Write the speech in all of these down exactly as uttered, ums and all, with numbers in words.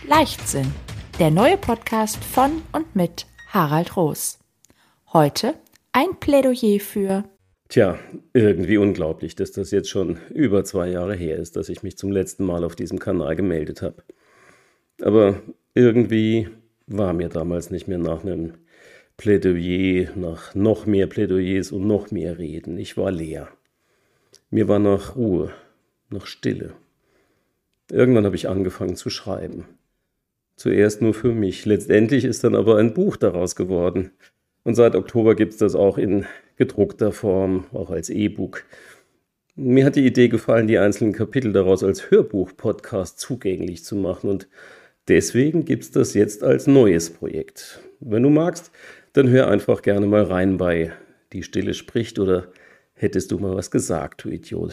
Leichtsinn, der neue Podcast von und mit Harald Roos. Heute ein Plädoyer für... Tja, irgendwie unglaublich, dass das jetzt schon über zwei Jahre her ist, dass ich mich zum letzten Mal auf diesem Kanal gemeldet habe. Aber irgendwie war mir damals nicht mehr nach einem Plädoyer, nach noch mehr Plädoyers und noch mehr Reden. Ich war leer. Mir war nach Ruhe, nach Stille. Irgendwann habe ich angefangen zu schreiben. Zuerst nur für mich. Letztendlich ist dann aber ein Buch daraus geworden. Und seit Oktober gibt es das auch in gedruckter Form, auch als E-Book. Mir hat die Idee gefallen, die einzelnen Kapitel daraus als Hörbuch-Podcast zugänglich zu machen. Und deswegen gibt es das jetzt als neues Projekt. Wenn du magst, dann hör einfach gerne mal rein bei Die Stille spricht oder Hättest du mal was gesagt, du Idiot.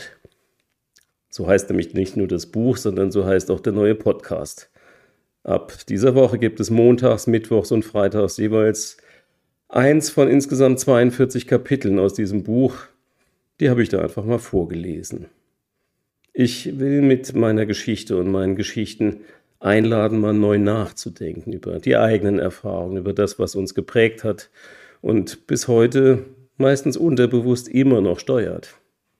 So heißt nämlich nicht nur das Buch, sondern so heißt auch der neue Podcast. Ab dieser Woche gibt es montags, mittwochs und freitags jeweils eins von insgesamt zweiundvierzig Kapiteln aus diesem Buch. Die habe ich da einfach mal vorgelesen. Ich will mit meiner Geschichte und meinen Geschichten einladen, mal neu nachzudenken über die eigenen Erfahrungen, über das, was uns geprägt hat und bis heute meistens unterbewusst immer noch steuert.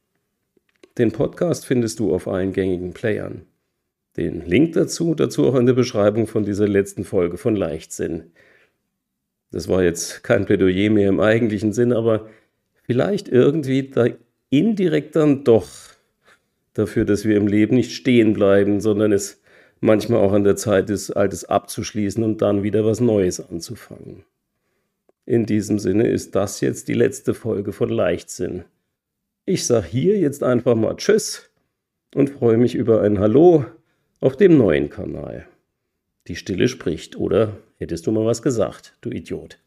Den Podcast findest du auf allen gängigen Playern. Den Link dazu, dazu auch in der Beschreibung von dieser letzten Folge von Leichtsinn. Das war jetzt kein Plädoyer mehr im eigentlichen Sinn, aber vielleicht irgendwie da indirekt dann doch dafür, dass wir im Leben nicht stehen bleiben, sondern es manchmal auch an der Zeit ist, Altes abzuschließen und dann wieder was Neues anzufangen. In diesem Sinne ist das jetzt die letzte Folge von Leichtsinn. Ich sage hier jetzt einfach mal Tschüss und freue mich über ein Hallo auf dem neuen Kanal. Die Stille spricht, oder hättest du mal was gesagt, du Idiot?